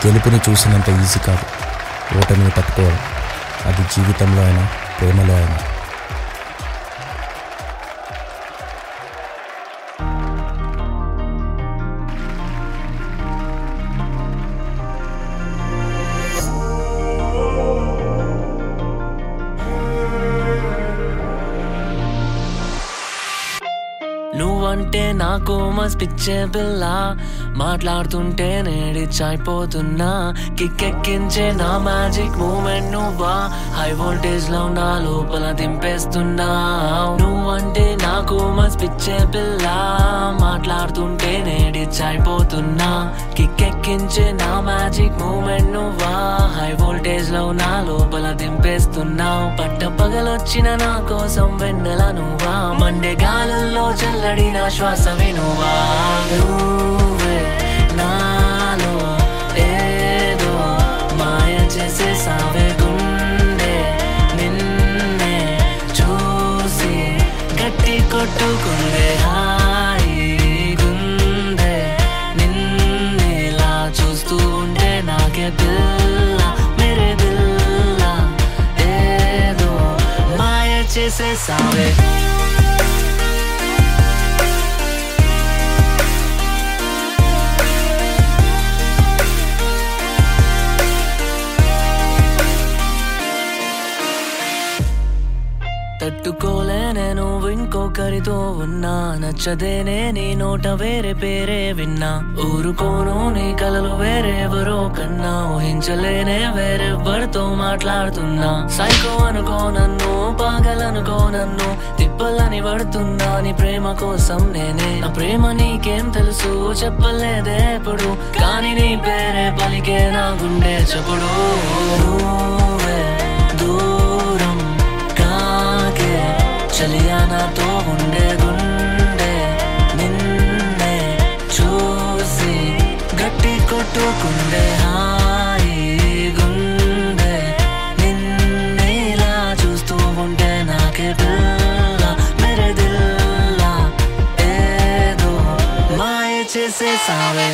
గెలుపుని చూసినంత ఈజీ కాదు ఓటమిని తట్టుకోవడం. అది జీవితంలో అయినా ప్రేమలో అయినా. నువ్వంటే నాకు మస్ పిచ్చే పిల్ల, మాట్లాడుతుంటే నేడిచ్చైపోతున్నా. కిక్కెక్కించే నా మ్యాజిక్ మూమెంట్ నువ్వా, హై వోల్టేజ్ లో నా లోపల దింపేస్తున్నా. నువ్వంటే నాకు మస్ పిచ్చే పిల్ల, మాట్లాడుతుంటే నేడిచ్చైపోతున్నా. కిక్కెక్కించే నా మ్యాజిక్ మూమెంట్ నువ్వా, హై వోల్టేజ్ లో నా లోపల దింపేస్తున్నావు. పట్ట పగలొచ్చిన నా కోసం వెన్నెల నువ్వా, మండే గాలుల్లో చల్లడిన శ్వాస వినువా. నువ్వే నాలో ఏదో మాయ చేసేసావే గుండె, నిన్నే చూసి గట్టి కొట్టుకుందే హాయి గుండె. నిన్నేలా చూస్తూ ఉంటే నాకే పిల్ల మేరే దిల్ల, ఏదో మాయ చేసేసావే. తట్టుకోలేనే నువ్వు ఇంకొకరితో ఉన్నా, నచ్చదేనే నీ నోట వేరే పేరే విన్నా. ఊరుకోను నీ కలలు వేరెవరో కన్నా, ఊహించలేనే వేరెవ్వరితో మాట్లాడుతున్నా. సైకో అనుకో నన్ను, పాగలనుకో నన్ను, తిప్పలని పడుతున్నా నీ ప్రేమ కోసం నేనే. నా ప్రేమ నీకేం తెలుసు చెప్పలేదే ఎప్పుడు, కానీ నీ పేరే పలికే నా గుండె చప్పుడు. నువ్వే దూరం చలియా నాతో ఉండే గుండె, నిన్నే చూసి గట్టి కొట్టుకుండే హాయి గుండె. నిన్నేలా చూస్తూ ఉంటే నాకే పిల్ల మేరే దిల్ల, ఏదో మాయ చేసేసావే.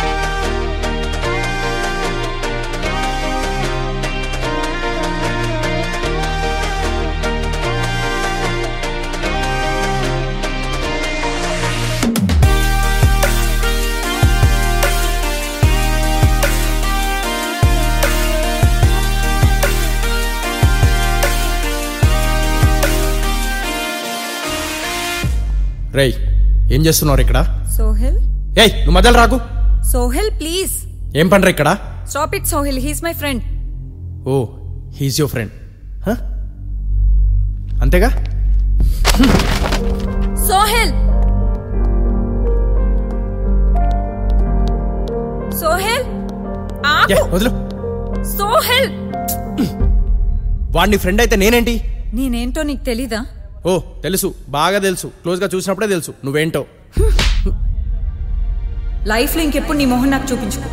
రేయ్, ఏం చేస్తున్నారు ఇక్కడ? సోహెల్, ఏయ్ నువ్వు మొదలు రాకు. సోహెల్ ప్లీజ్. ఏం పనిరా ఇక్కడ? Stop it Sohel, he's my friend. Oh, he's your friend? అంతేగా? సోహెల్, సోహెల్ ఆగు. వదిలు. సోహెల్, వాడిని ఫ్రెండ్ అయితే నేనేంటి? నేనేంటో నీకు తెలీదా? ఓ తెలుసు, బాగా తెలుసు. క్లోజ్ గా చూసినప్పుడే తెలుసు నువ్వేంటో. లైఫ్ లో ఇంకెప్పుడు నీ మొహం నాకు చూపించుకో.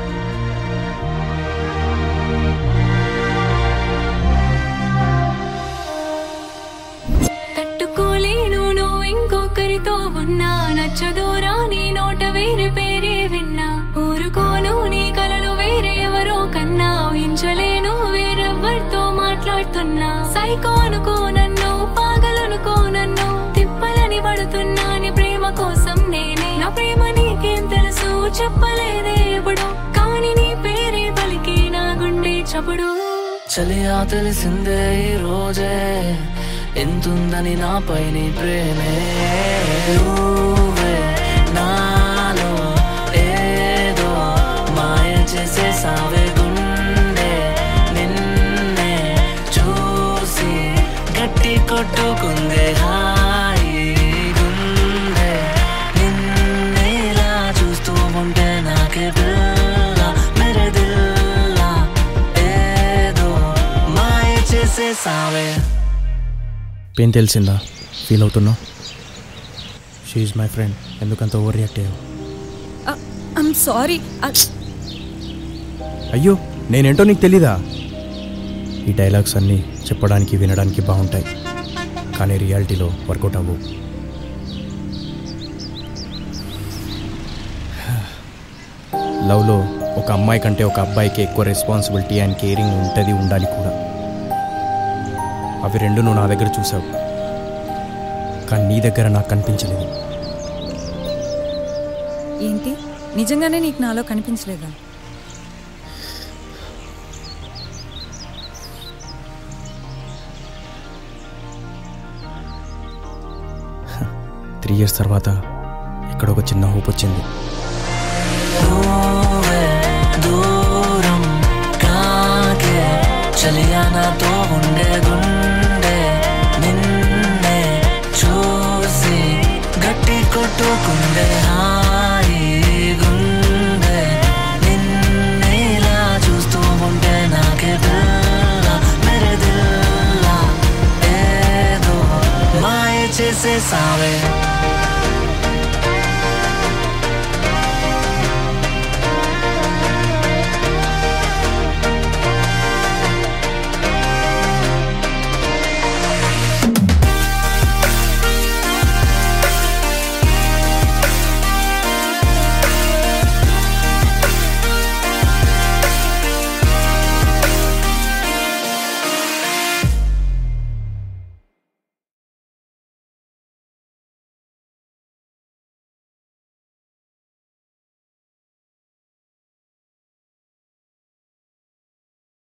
తట్టుకోలేను నువ్వు ఇంకొకరితో ఉన్నా, నచ్చదూరా నీ నోట వేరే పేరే విన్నా. ఊరుకోను నీ కలలు వేరే ఎవరో కన్నా, ఊహించలేను వేరెవ్వరితో మాట్లాడుతున్నా. సైకో అనుకో నన్ను, పాగలనుకో నన్ను, తిప్పలని పడుతున్నా నీ ప్రేమ కోసం నేనే. నా ప్రేమ నీకేం తెలుసు చెప్పలేదే ఎప్పుడు, కానీ నీ పేరే పలికి నా గుండె చప్పుడు. చలియా తెలిసిందే ఈ రోజే ఎంతుందని నాపై నీ ప్రేమే. నువ్వే నాలో ఏదో మాయ చేసేసావే గుండె, నిన్నే చూసి గట్టి కొట్టుకుందే హాయి గుండె. నిన్నేలా చూస్తూ ఉంటే నాకే పిల్ల మేరే దిల్ల, ఏదో మాయ చేసేసావే. పెయిన్ తెలిసిందా? ఫీల్ అవుతున్నావు? She's my friend. ఎందుకంత ఓవర్ రియాక్ట్ అయ్యావు? I'm sorry. అయ్యో, నేనేంటో నీకు తెలీదా? ఈ డైలాగ్స్ అన్నీ చెప్పడానికి వినడానికి బాగుంటాయి, కానీ రియాలిటీలో వర్కౌట్ అవ్వవు. లవ్లో ఒక అమ్మాయి కంటే ఒక అబ్బాయికి ఎక్కువ రెస్పాన్సిబిలిటీ అండ్ కేరింగ్ ఉంటుంది, ఉండాలి కూడా. అవి రెండు నువ్వు నా దగ్గర చూసావు, కానీ నీ దగ్గర నాకు కనిపించలేదు. ఏంటి, నిజంగానే నీకు నాలో కనిపించలేదా? త్రీ ఇయర్స్ తర్వాత ఇక్కడ ఒక చిన్న హోప్ వచ్చింది. దూరం కాకే చలియా నాతో ఉండే గుండె నిన్నే చూసి గట్టి కొట్టుకుండే హాయి గుండె నిన్నేలా చూస్తూ ఉంటే నాకే దిల్ల మేరే దిల్ల ఏదో మాయ చేసేసావే.